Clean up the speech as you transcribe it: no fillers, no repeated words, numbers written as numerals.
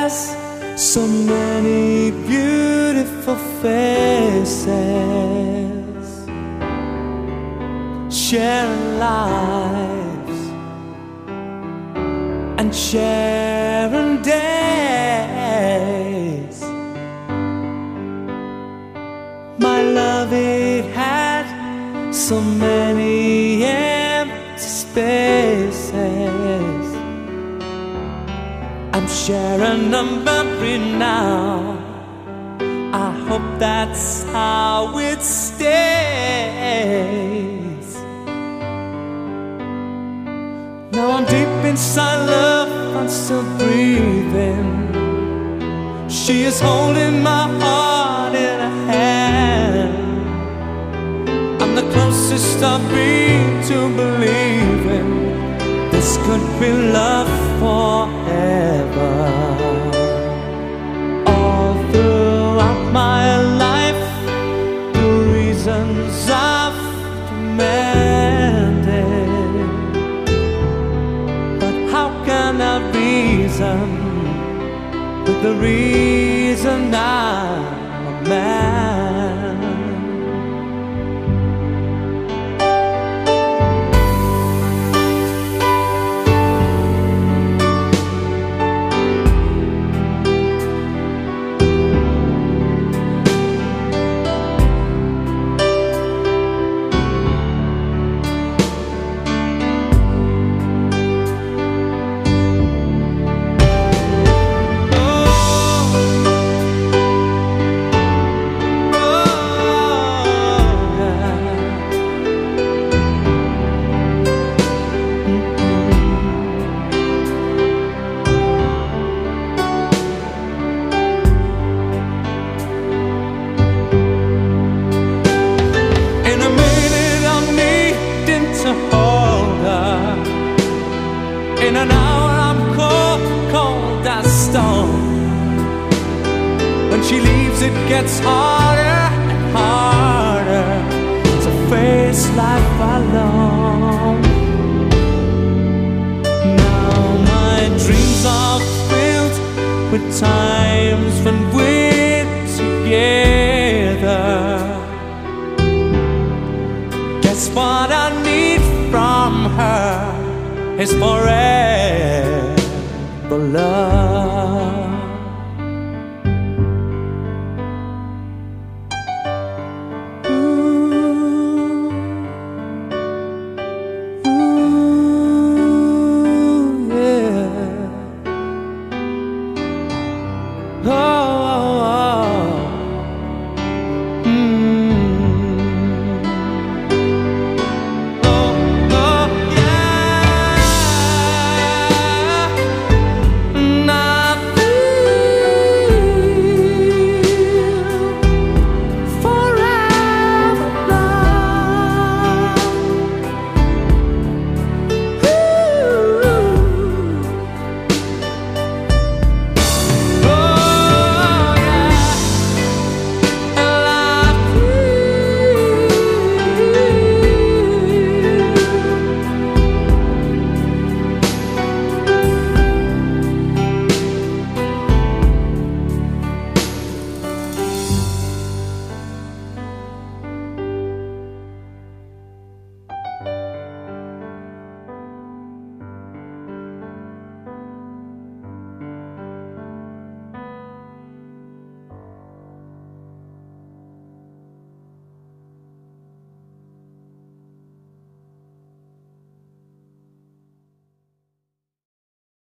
has so many beautiful faces, sharing lives and sharing days. My love, it had so many empty spaces. I'm sharing them every now. I hope that's how it stays. Now I'm deep inside love, I'm still breathing. She is holding my heart in her hand. I'm the closest I've been to believing this could be love forever. All throughout my life, the reasons I've demanded, but how can I reason with the reason I'm a man? In an hour I'm cold, cold as stone. When she leaves it gets harder and harder to face life alone. Now my dreams are filled with times when we're together. Guess what I need from her is forever love.